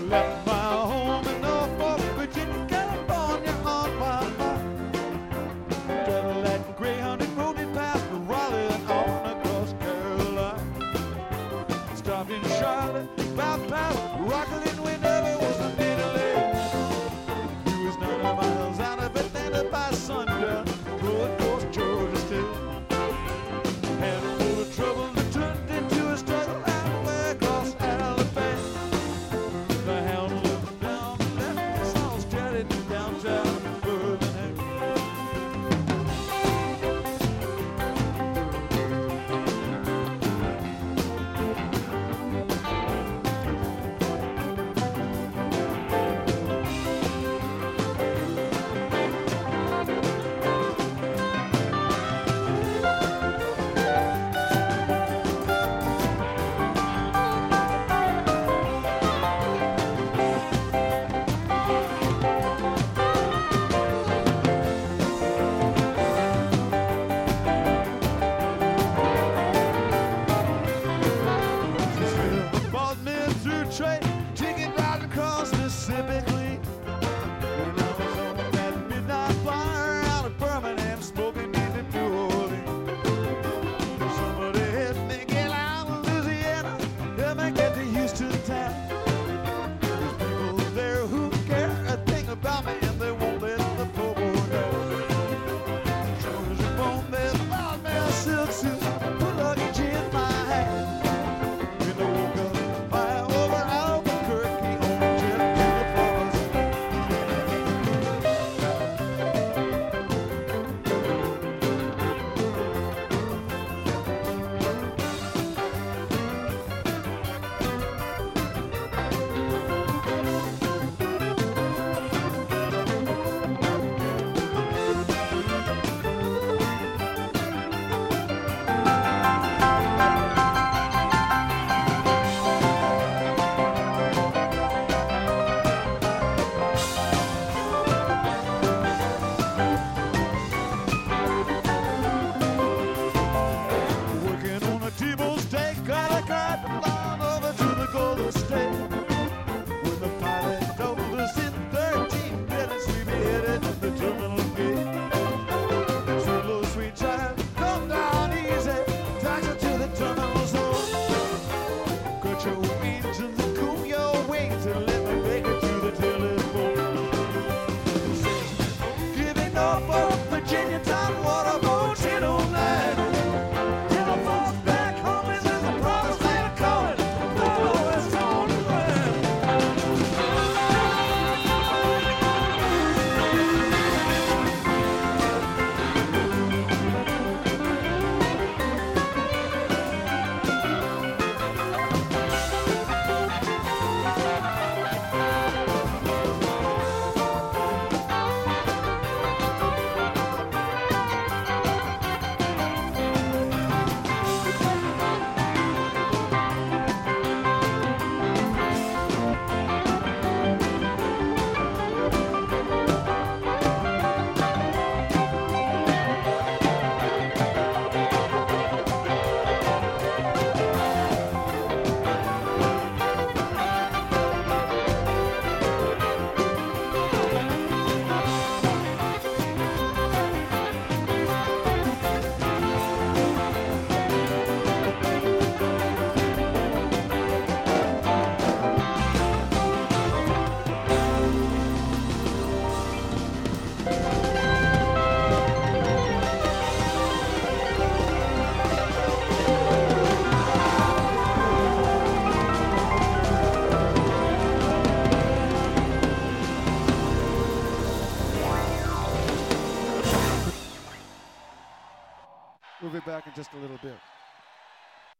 Left my home in Norfolk, Virginia, California on my mind. Cadillac Greyhound and rode me past Raleigh and on across Carolina. Stopped in Charlotte, bypassed Rockland, we never was a delay. We was 90 miles out of Atlanta by sundown, going towards Georgia State. Had a full of trouble that turned into a struggle halfway across Alabama. The hound looked down and left me all stranded downtown Birmingham. Train, ticket right across Mississippi Clean. When I was on that midnight flyer out of Birmingham, smoking into New Orleans. Somebody hit me, get out of Louisiana, help me get to Houston town. There's people there who care a thing about me, and they won't let the poor boy down. Georgia bone, they bought me a silk suit, put luggage in my hand. When I woke up, We'll be back in just a little bit.